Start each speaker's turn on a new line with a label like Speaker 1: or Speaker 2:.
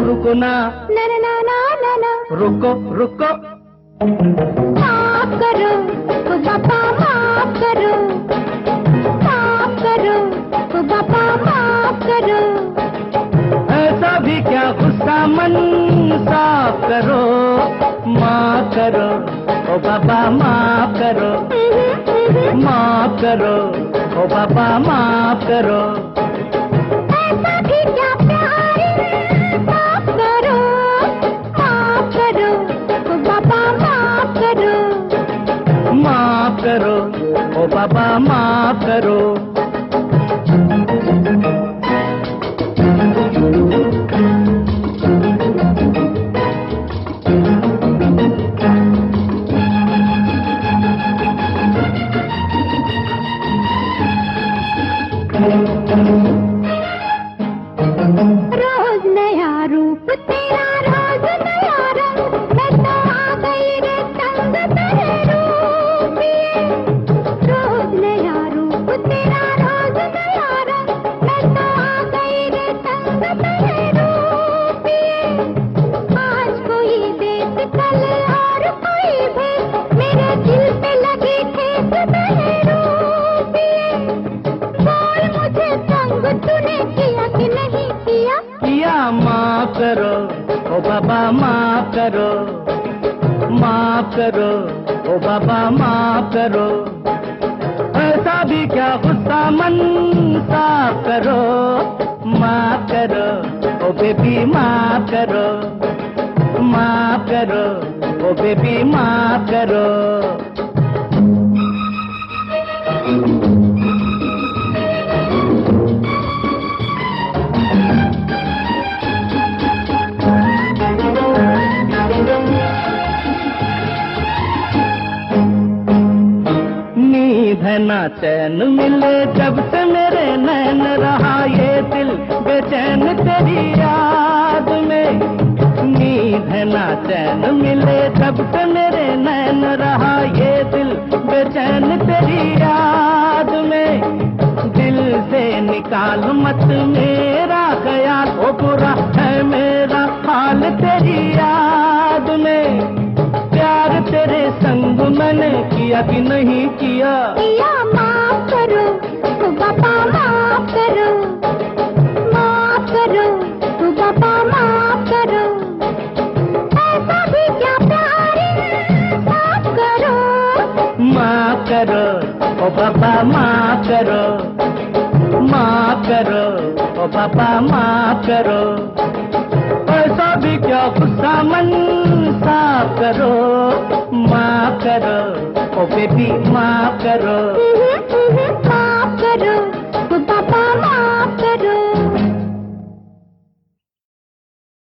Speaker 1: रुको ना,
Speaker 2: ना ना ना ना ना ना,
Speaker 1: रुको रुको।
Speaker 2: माफ करो ओ बाबा, माफ करो, माफ करो ओ बाबा, माफ करो।
Speaker 1: ऐसा भी क्या गुस्सा मन साफ करो, माफ करो ओ बाबा, माफ करो, माफ करो ओ बाबा, माफ करो।
Speaker 2: ऐसा भी क्या प्यार, माफ करो, माफ करो ओ बाबा, माफ करो,
Speaker 1: माफ करो ओ बाबा, माफ करो।
Speaker 2: रोज नया रूप तेरा, रोज नया रंग, मैं तो आ गई रे तंग तेरे रूप ये। रोज नया रूप तेरा, रोज नया रंग, मैं तो आ गई रे तंग तेरे रूप ये। आज कोई देख कल और कोई भेद, मेरे दिल पे लगी ठेस तेरे रूप ये। बोल मुझे तंग तूने किया कि नहीं किया?
Speaker 1: किया, माफ करो ओ बाबा, माफ करो, माफ करो ओ बाबा, माफ करो। ऐसा भी क्या गुस्सा मन साफ करो, माफ करो ओ बेबी, माफ करो, माफ करो ओ बेबी, माफ करो। नींद है ना चैन मिले जब से मेरे नैन, रहा ये दिल बेचैन तेरी याद में। नींद है ना चैन मिले जब से मेरे नैन, रहा ये दिल बेचैन तेरी याद में। दिल से निकाल मत मेरा ख्याल, ओ बुरा है मेरा हाल तेरी याद में। प्यार तेरे संग मैंने किया कि नहीं किया?
Speaker 2: किया, माफ करो ओ बाबा, माफ करो, माफ करो ओ बाबा, माफ करो। ऐसा भी क्या प्यार, माफ करो,
Speaker 1: माफ करो ओ बाबा, माफ करो, माफ करो ओ बाबा, माफ करो। ऐसा भी क्या गुस्सा मन साफ करो, माफ करो ओ बेबी, माफ करो।